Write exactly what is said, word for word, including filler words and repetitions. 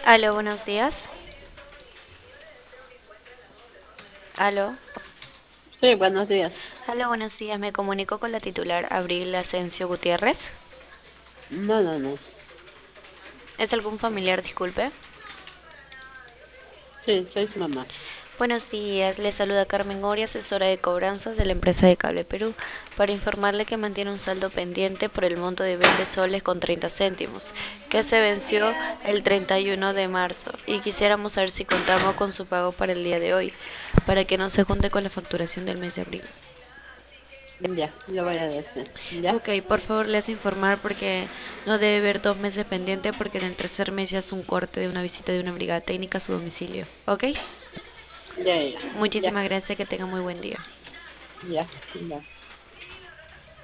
Aló, buenos días. Aló. Sí, buenos días. Aló, buenos días. Me comunico con la titular Abril Asensio Gutiérrez. No, no, no. ¿Es algún familiar? Disculpe. Sí, soy su mamá. Buenos días. Le saluda Carmen Ori, asesora de cobranzas de la empresa de Cable Perú, para informarle que mantiene un saldo pendiente por el monto de veinte soles con treinta céntimos, que se venció el treinta y uno de marzo, y quisiéramos saber si contamos con su pago para el día de hoy, para que no se junte con la facturación del mes de abril. Ya, lo voy a decir. Ya, Ok, por favor, le hace informar porque no debe haber dos meses pendiente porque en el tercer mes ya es un corte de una visita de una brigada técnica a su domicilio. Ok, ya, ya, ya, muchísimas gracias, que tenga muy buen día. ya, ya.